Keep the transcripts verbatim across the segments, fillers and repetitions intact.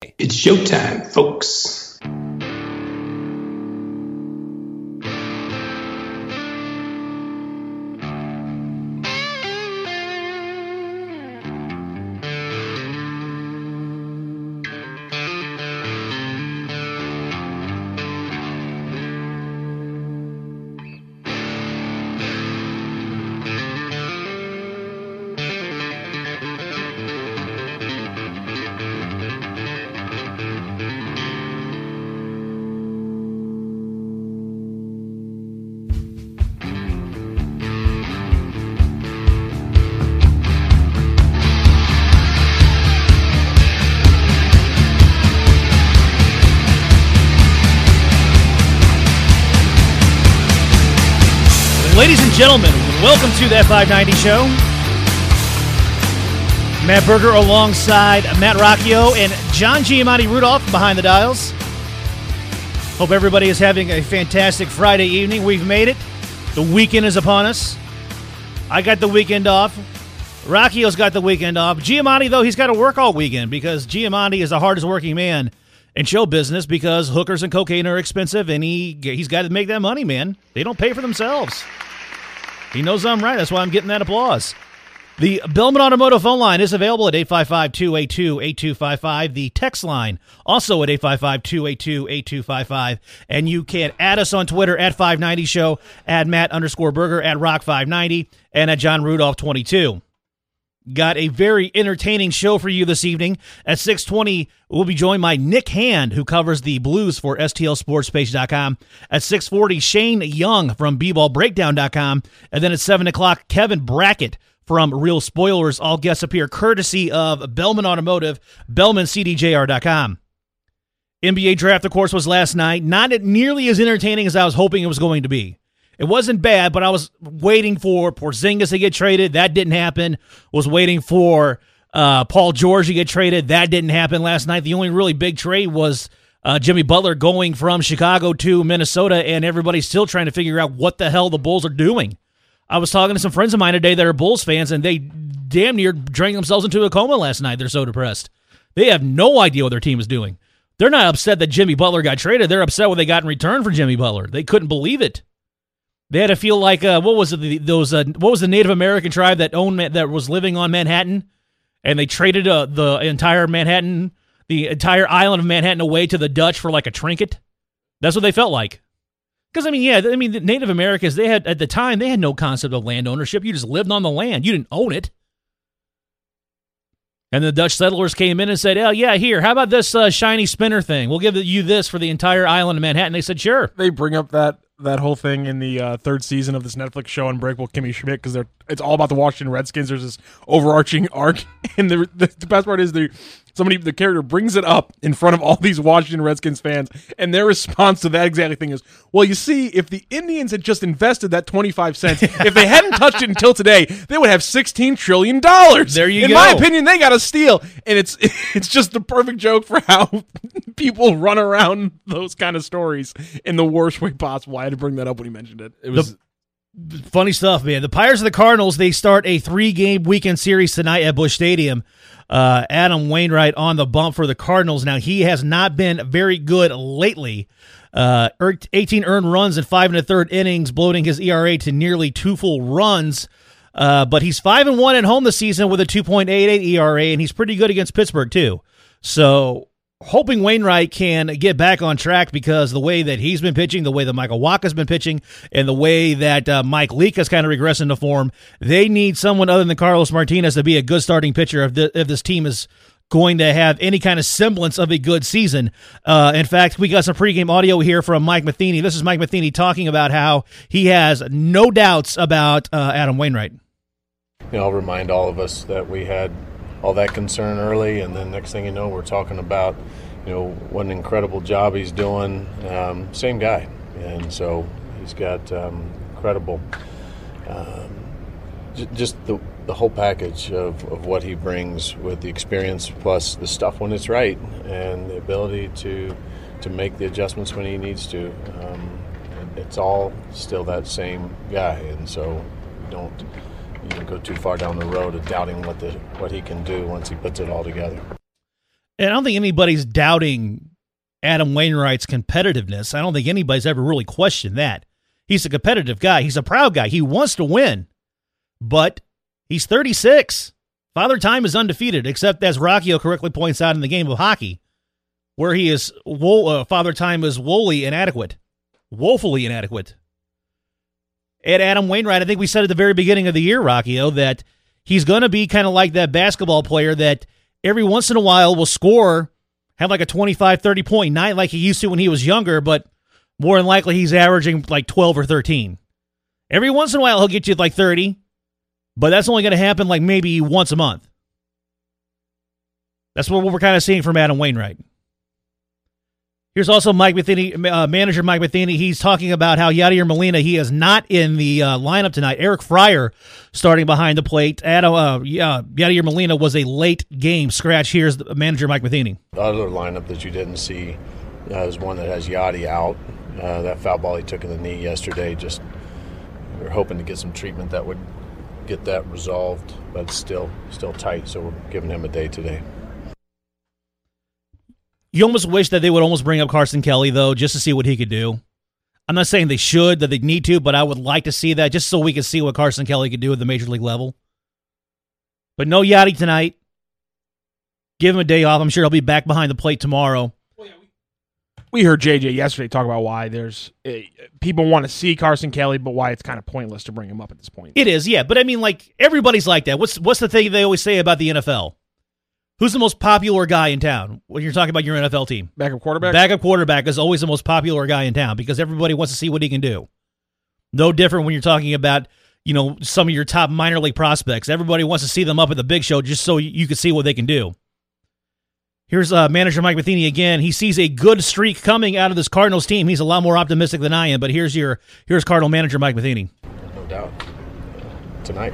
It's showtime, folks. Ladies and gentlemen, welcome to that five ninety show. Matt Berger alongside Matt Rocchio and John Giamatti Rudolph behind the dials. Hope everybody is having a fantastic Friday evening. We've made it. The weekend is upon us. I got the weekend off. Rocchio's got the weekend off. Giamatti, though, he's got to work all weekend because Giamatti is the hardest working man in show business because hookers and cocaine are expensive, and he, he's got to make that money, man. They don't pay for themselves. He knows I'm right. That's why I'm getting that applause. The Bellman Automotive phone line is available at eight five five, two eight two, eight two five five. The text line also at eight five five, two eight two, eight two five five. And you can add us on Twitter at five ninety show, at Matt underscore Berger, at Rock five ninety, and at John Rudolph twenty-two. Got a very entertaining show for you this evening. At six twenty, we'll be joined by Nick Hand, who covers the Blues for S T L Sports Page dot com. At six forty, Shane Young from B Ball Breakdown dot com. And then at seven o'clock, Kevin Brackett from Real Spoilers. All guests appear courtesy of Bellman Automotive, Bellman C D J R dot com. N B A draft, of course, was last night. Not nearly as entertaining as I was hoping it was going to be. It wasn't bad, but I was waiting for Porzingis to get traded. That didn't happen. Was waiting for uh, Paul George to get traded. That didn't happen last night. The only really big trade was uh, Jimmy Butler going from Chicago to Minnesota, and everybody's still trying to figure out what the hell the Bulls are doing. I was talking to some friends of mine today that are Bulls fans, and they damn near drank themselves into a coma last night. They're so depressed. They have no idea what their team is doing. They're not upset that Jimmy Butler got traded. They're upset what they got in return for Jimmy Butler. They couldn't believe it. They had to feel like uh, what was it? The, those uh, what was the Native American tribe that owned that was living on Manhattan, and they traded uh, the entire Manhattan, the entire island of Manhattan away to the Dutch for like a trinket. That's what they felt like. Because I mean, yeah, I mean, the Native Americans, they had at the time they had no concept of land ownership. You just lived on the land. You didn't own it. And the Dutch settlers came in and said, "Oh yeah, here, how about this uh, shiny spinner thing? We'll give you this for the entire island of Manhattan." They said, "Sure." They bring up that. that whole thing in the uh, third season of this Netflix show Unbreakable Kimmy Schmidt because they're it's all about the Washington Redskins. There's this overarching arc, and the the, the best part is the somebody the character brings it up in front of all these Washington Redskins fans, and their response to that exact thing is, "Well, you see, if the Indians had just invested that twenty-five cents, if they hadn't touched it until today, they would have sixteen trillion dollars. There you in go. In my opinion, they got to steal." And it's it's just the perfect joke for how people run around those kind of stories in the worst way possible. I had to bring that up when he mentioned it. It was the, funny stuff, man. The Pirates of the Cardinals, they start a three-game weekend series tonight at Busch Stadium. Uh, Adam Wainwright on the bump for the Cardinals. Now, he has not been very good lately. Uh, eighteen earned runs in five and a third innings, bloating his E R A to nearly two full runs. Uh, but he's five and one at home this season with a two point eight eight E R A, and he's pretty good against Pittsburgh too. So, hoping Wainwright can get back on track because the way that he's been pitching, the way that Michael Wacha's been pitching, and the way that uh, Mike Leake has kind of regressed into form, they need someone other than Carlos Martinez to be a good starting pitcher if, the, if this team is going to have any kind of semblance of a good season. Uh, in fact, we got some pregame audio here from Mike Matheny. This is Mike Matheny talking about how he has no doubts about uh, Adam Wainwright. You know, I'll remind all of us that we had all that concern early, and then next thing you know, we're talking about, you know, what an incredible job he's doing. Um, same guy, and so he's got um, incredible, um, j- just the the whole package of, of what he brings with the experience plus the stuff when it's right and the ability to to make the adjustments when he needs to. Um, it's all still that same guy, and so don't you can go too far down the road of doubting what the what he can do once he puts it all together. And I don't think anybody's doubting Adam Wainwright's competitiveness. I don't think anybody's ever really questioned that. He's a competitive guy. He's a proud guy. He wants to win. But he's thirty-six. Father Time is undefeated, except as Rocchio correctly points out in the game of hockey, where he is, wo- uh, Father Time is woefully inadequate. Woefully inadequate. And Adam Wainwright, I think we said at the very beginning of the year, Rocchio, that he's going to be kind of like that basketball player that every once in a while will score, have like a twenty-five, thirty point night like he used to when he was younger, but more than likely he's averaging like twelve or thirteen. Every once in a while he'll get you like thirty, but that's only going to happen like maybe once a month. That's what we're kind of seeing from Adam Wainwright. Here's also Mike Matheny, uh, manager Mike Matheny. He's talking about how Yadier Molina, he is not in the uh, lineup tonight. Eric Fryer starting behind the plate. Adam, uh, yeah, Yadier Molina was a late game scratch. Here's the manager Mike Matheny. The other lineup that you didn't see uh, is one that has Yadi out. Uh, that foul ball he took in the knee yesterday, just we were hoping to get some treatment that would get that resolved, but it's still, still tight, so we're giving him a day today. You almost wish that they would almost bring up Carson Kelly, though, just to see what he could do. I'm not saying they should, that they need to, but I would like to see that just so we can see what Carson Kelly could do at the major league level. But no Yachty tonight. Give him a day off. I'm sure he'll be back behind the plate tomorrow. We heard J J yesterday talk about why there's uh, people want to see Carson Kelly, but why it's kind of pointless to bring him up at this point. It is, yeah. But I mean, like, everybody's like that. What's what's the thing they always say about the N F L? Who's the most popular guy in town when you're talking about your N F L team? Backup quarterback? Backup quarterback is always the most popular guy in town because everybody wants to see what he can do. No different when you're talking about, you know, some of your top minor league prospects. Everybody wants to see them up at the big show just so you can see what they can do. Here's uh, manager Mike Matheny again. He sees a good streak coming out of this Cardinals team. He's a lot more optimistic than I am, but here's your here's Cardinal manager Mike Matheny. No doubt. Tonight.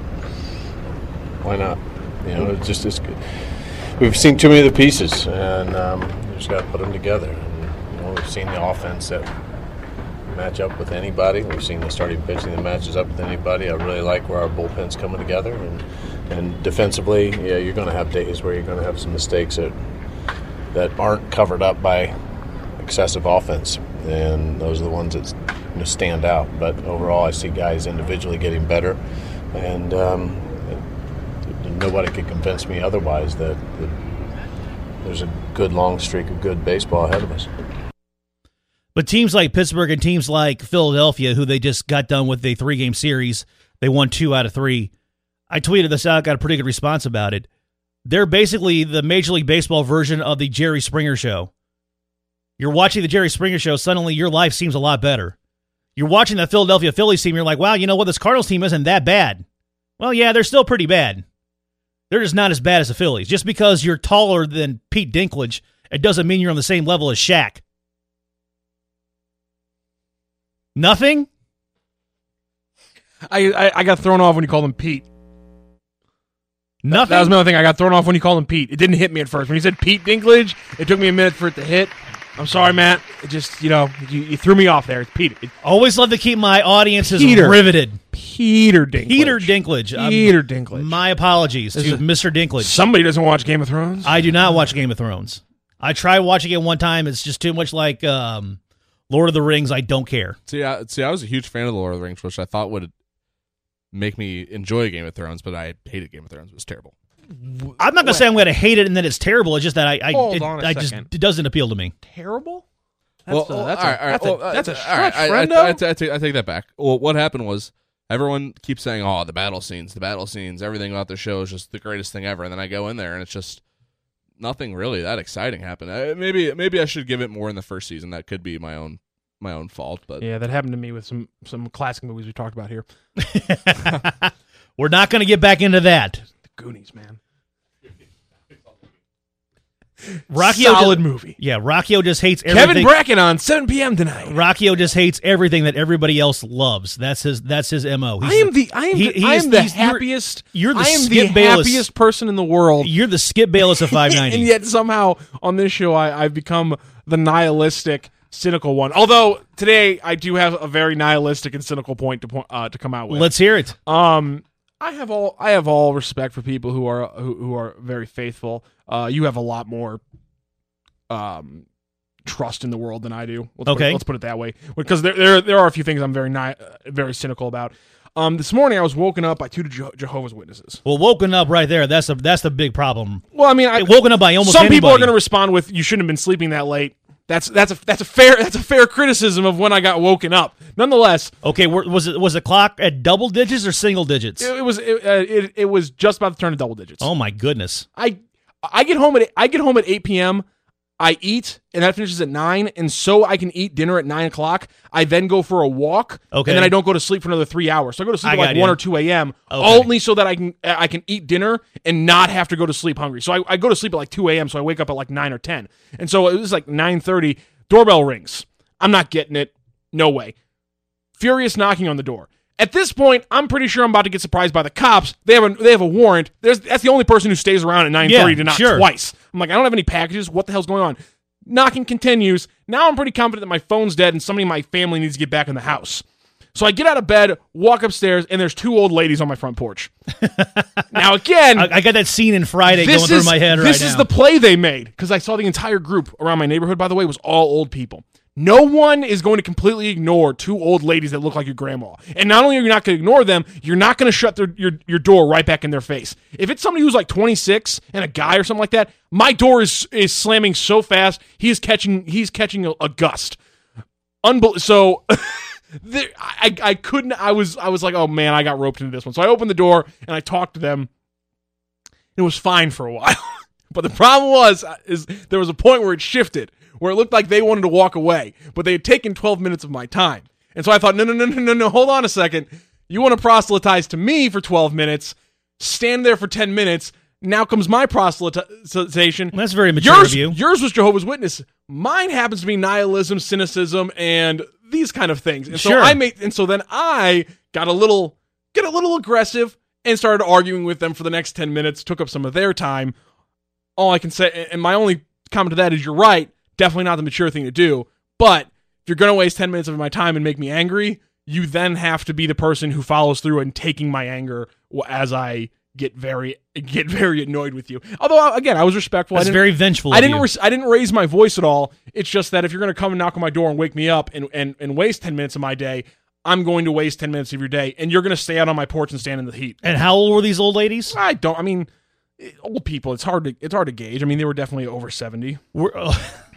Why not? You know, it's just it's good. We've seen too many of the pieces, and um, we just got to put them together. And, you know, we've seen the offense that match up with anybody. We've seen the starting pitching that matches up with anybody. I really like where our bullpen's coming together, and and defensively, yeah, you're going to have days where you're going to have some mistakes that that aren't covered up by excessive offense, and those are the ones that you know, stand out. But overall, I see guys individually getting better, and um, nobody could convince me otherwise that, that there's a good long streak of good baseball ahead of us. But teams like Pittsburgh and teams like Philadelphia, who they just got done with a three-game series, they won two out of three. I tweeted this out, got a pretty good response about it. They're basically the Major League Baseball version of the Jerry Springer Show. You're watching the Jerry Springer Show, suddenly your life seems a lot better. You're watching the Philadelphia Phillies team, you're like, wow, you know what, this Cardinals team isn't that bad. Well, yeah, they're still pretty bad. They're just not as bad as the Phillies. Just because you're taller than Pete Dinklage, it doesn't mean you're on the same level as Shaq. Nothing? I, I I got thrown off when you called him Pete. Nothing? That, that was another thing. I got thrown off when you called him Pete. It didn't hit me at first. When you said Pete Dinklage, it took me a minute for it to hit. I'm sorry, Matt. It just, you know, you, you threw me off there. It's Pete. It, Always love to keep my audiences Peter. riveted. Peter Dinklage. Peter Dinklage. Peter Um, Dinklage. My apologies This to is- Mister Dinklage. Somebody doesn't watch Game of Thrones. I do not watch Game of Thrones. I tried watching it one time. It's just too much like um, Lord of the Rings. I don't care. See, I, see, I was a huge fan of the Lord of the Rings, which I thought would make me enjoy Game of Thrones, but I hated Game of Thrones. It was terrible. I'm not going to say I'm going to hate it and that it's terrible. It's just that I, I, Hold it, on a I just second. it doesn't appeal to me. Terrible? That's well, a, well, that's all a, right, all right, that's a, well, that's a uh, stretch, all right, I, I, friendo. I, I, I, take, I take that back. Well, what happened was everyone keeps saying, "Oh, the battle scenes, the battle scenes, everything about the show is just the greatest thing ever," and then I go in there and it's just nothing really that exciting happened. I, maybe, maybe I should give it more in the first season. That could be my own, my own fault. But Yeah, that happened to me with some some classic movies we talked about here. We're not going to get back into that. The Goonies, man. Rocchio Solid just, movie. Yeah, Rocchio just hates Kevin everything. Bracken on seven p.m. tonight. Rocchio just hates everything that everybody else loves. That's his. That's his M O. I am the I am he- the, he I is- am the he's- you're- happiest. you're the I am Skip the Bayless. happiest person in the world. You're the Skip Bayless of five ninety. And yet somehow on this show I, I've become the nihilistic, cynical one. Although today I do have a very nihilistic and cynical point to point uh, to come out with. Let's hear it. Um, I have all I have all respect for people who are who, who are very faithful. Uh, you have a lot more um, trust in the world than I do. Let's Okay, put it, let's put it that way. Because there there there are a few things I'm very ni- uh, very cynical about. Um, this morning I was woken up by two Je- Jehovah's Witnesses. Well, woken up right there. That's a that's the big problem. Well, I mean, I, woken up by almost some people are anybody. going to respond with, "You shouldn't have been sleeping that late." That's that's a that's a fair that's a fair criticism of when I got woken up. Nonetheless, Okay, were- was it was the clock at double digits or single digits? it, it was it, uh, it it was just about to turn to double digits. Oh my goodness! I I get home at I get home at eight p.m. I eat, and that finishes at nine, and so I can eat dinner at nine o'clock. I then go for a walk, Okay. and then I don't go to sleep for another three hours. So I go to sleep I at got like you. one or two a.m. Okay. only so that I can I can eat dinner and not have to go to sleep hungry. So I, I go to sleep at like two a.m. So I wake up at like nine or ten, and so it was like nine thirty. Doorbell rings. I'm not getting it. No way. Furious knocking on the door. At this point, I'm pretty sure I'm about to get surprised by the cops. They have a they have a warrant. There's that's the only person who stays around at nine thirty Yeah, to knock sure. twice. I'm like, I don't have any packages. What the hell's going on? Knocking continues. Now I'm pretty confident that my phone's dead and somebody in my family needs to get back in the house. So I get out of bed, walk upstairs, and there's two old ladies on my front porch. Now again, I, I got that scene in Friday this going through is, my head right This now. is the play they made, because I saw the entire group around my neighborhood, by the way, was all old people. No one is going to completely ignore two old ladies that look like your grandma. And not only are you not going to ignore them, you're not going to shut their, your, your door right back in their face. If it's somebody who's like twenty-six and a guy or something like that, my door is is slamming so fast, he is catching he's catching a, a gust. Unbel- so there, I, I couldn't, I was, I was like, oh man, I got roped into this one. So I opened the door and I talked to them. It was fine for a while. But the problem was, is there was a point where it shifted, where it looked like they wanted to walk away, but they had taken twelve minutes of my time. And so I thought, no, no, no, no, no, no, hold on a second. You want to proselytize to me for twelve minutes, stand there for ten minutes. Now comes my proselytization. That's very mature yours, of you. Yours was Jehovah's Witness. Mine happens to be nihilism, cynicism, and these kind of things. And so Sure. I made, and so then I got a little, get a little aggressive and started arguing with them for the next ten minutes, took up some of their time. All I can say, and my only comment to that is, you're right, definitely not the mature thing to do, but if you're going to waste ten minutes of my time and make me angry, you then have to be the person who follows through and taking my anger as I get very get very annoyed with you. Although, again, I was respectful. That's I didn't, very vengeful I of didn't you. res- I didn't raise my voice at all. It's just that if you're going to come and knock on my door and wake me up and, and, and waste ten minutes of my day, I'm going to waste ten minutes of your day, and you're going to stay out on my porch and stand in the heat. And how old were these old ladies? I don't, I mean... Old people, it's hard to it's hard to gauge. I mean, they were definitely over seventy, Were, uh,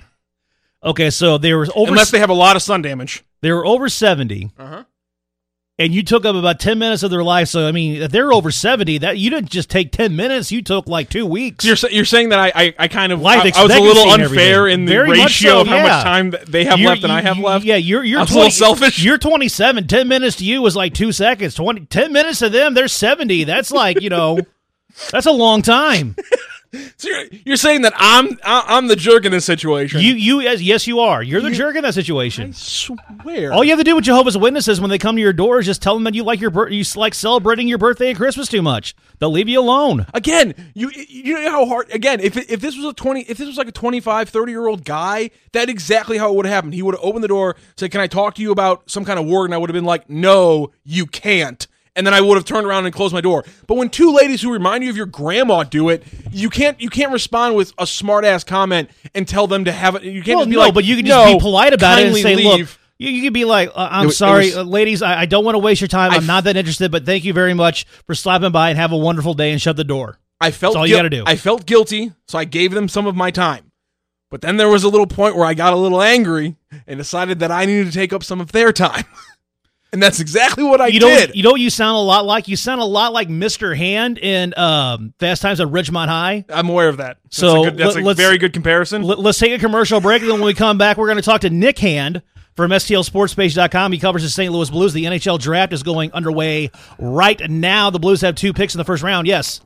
okay, so they were over. unless they have a lot of sun damage. they were over seventy, Uh-huh. and you took up about ten minutes of their life. So I mean, if they're over seventy, that you didn't just take ten minutes. You took like two weeks. You're sa- you're saying that I I, I kind of Life I, I was a little expectancy and unfair everything. in the Very much ratio so, of how yeah. much time that they have You're- left and I have you- left. Yeah, you're you're I was a twenty, little selfish. You're twenty-seven. ten minutes to you was like two seconds. twenty, ten minutes to them, they're seventy. That's like, you know, that's a long time. So you're, you're saying that I'm I- I'm the jerk in this situation. You you as yes you are. You're the jerk in that situation. I swear. All you have to do with Jehovah's Witnesses when they come to your door is just tell them that you like your bir- you like celebrating your birthday and Christmas too much. They'll leave you alone. Again, you you know how hard. Again, if if this was a twenty, if this was like a twenty-five, thirty year old guy, that's exactly how it would have happened. He would have opened the door, said, "Can I talk to you about some kind of work?" And I would have been like, "No, you can't." And then I would have turned around and closed my door. But when two ladies who remind you of your grandma do it, you can't you can't respond with a smart ass comment and tell them to have it. You can't Well, just be no, like, but you can just "No, be polite about it and kindly say, "Look." leave." You, you could be like, uh, "I'm It- it sorry, was- uh, ladies. I, I don't want to waste your time. I I'm not that interested, but thank you very much for stopping by and have a wonderful day and shut the door." I felt That's all you guil- gotta do. I felt guilty, so I gave them some of my time. But then there was a little point where I got a little angry and decided that I needed to take up some of their time. And that's exactly what I You did. know, you know, what you sound a lot like. You sound a lot like Mister Hand in um, Fast Times at Ridgemont High. I'm aware of that. That's So, a, good, that's let- a let's- very good comparison. Let, let's take a commercial break, and then when we come back, we're going to talk to Nick Hand from S T L Sports Page dot com. He covers the Saint Louis Blues. The N H L draft is going underway right now. The Blues have two picks in the first round. Yes.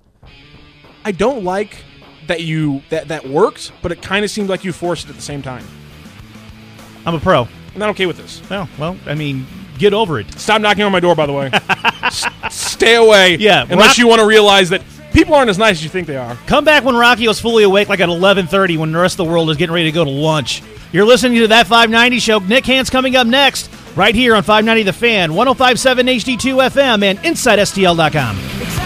I don't like that you that that worked, but it kind of seemed like you forced it at the same time. I'm a pro. I'm not okay with this. Well, well, I mean, get over it. Stop knocking on my door, by the way. S- stay away. Yeah, unless Rock- you want to realize that people aren't as nice as you think they are. Come back when Rocky was fully awake, like at eleven thirty, when the rest of the world is getting ready to go to lunch. You're listening to That five ninety Show. Nick Hand's coming up next right here on five ninety The Fan, one oh five point seven H D two F M, and inside S T L dot com.